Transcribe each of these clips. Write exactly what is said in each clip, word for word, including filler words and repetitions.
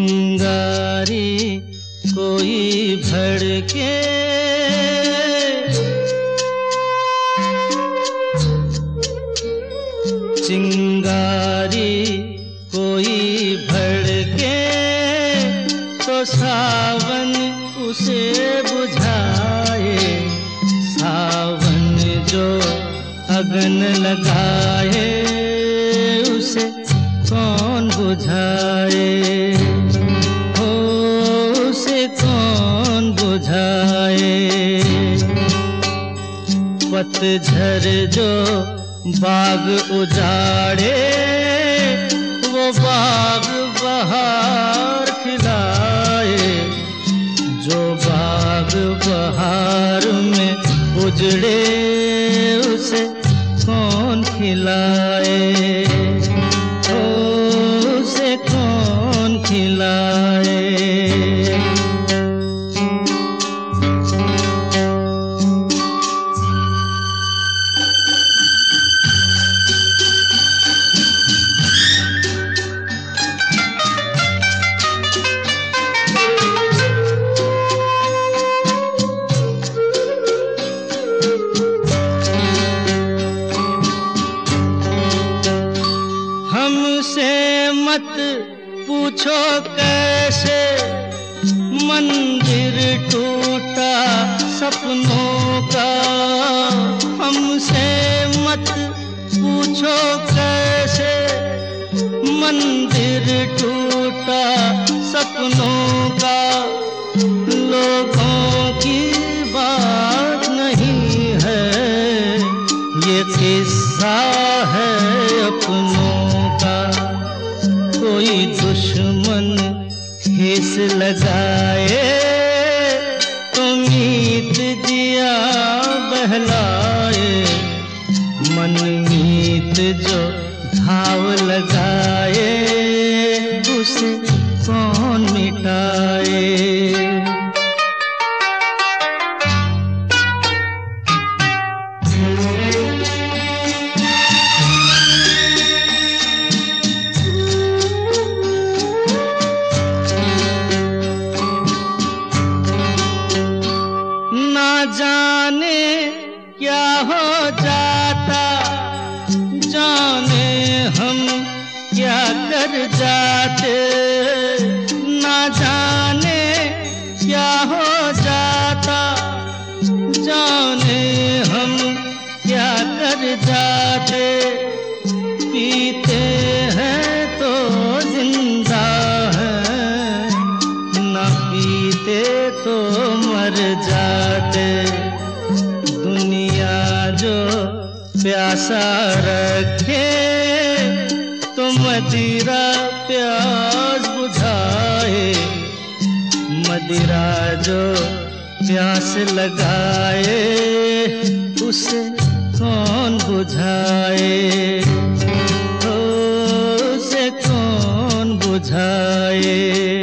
चिंगारी कोई भड़के, चिंगारी कोई भड़के तो सावन उसे बुझाए। सावन जो अगन लगाए उसे कौन बुझाए, हो उसे कौन बुझाए। पतझड़ जो बाग उजाड़े वो बाग बहार खिलाए। जो बाग बहार में उजड़े उसे कौन खिलाए, ओ उसे कौन खिलाए। हमसे मत पूछो कैसे मंदिर टूटा सपनों का। हमसे मत पूछो कैसे मंदिर टूटा सपनों का। लोगों की बात नहीं है ये किस्सा है अपनों का। कोई दुश्मन ठेस लगाए तो मीत दिया बहलाए। मन मीत जो घाव लगाए उसे कौन मिटाए। जाने क्या हो जाता, जाने हम क्या कर जाते। ना जाने क्या हो जाता, जाने हम क्या कर जाते। पीते हैं तो जिंदा हैं, ना पीते तो मर जाते। दुनिया जो प्यासा रखे तो मदिरा प्यास बुझाए। मदिरा जो प्यास लगाए उसे कौन बुझाए, ओ उसे कौन बुझाए।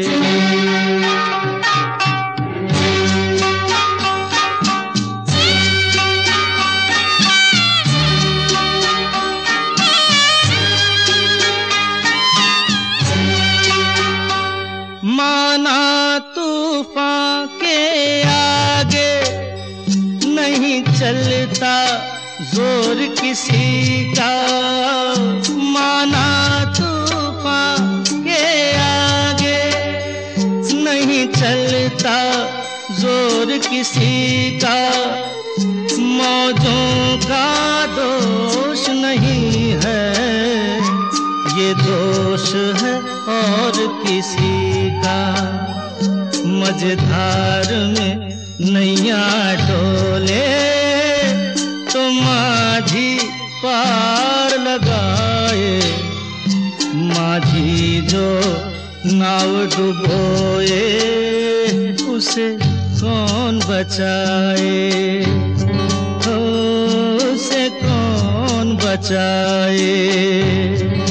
माना तूफान के आगे नहीं चलता जोर किसी का। माना तूफान के आगे नहीं चलता जोर किसी का। मौजों का दोष नहीं है ये दोष है और किसी का। मझधार में नैया डोले तो माझी पार लगाए। माझी जो नाव डुबोए उसे कौन बचाए, उसे कौन बचाए।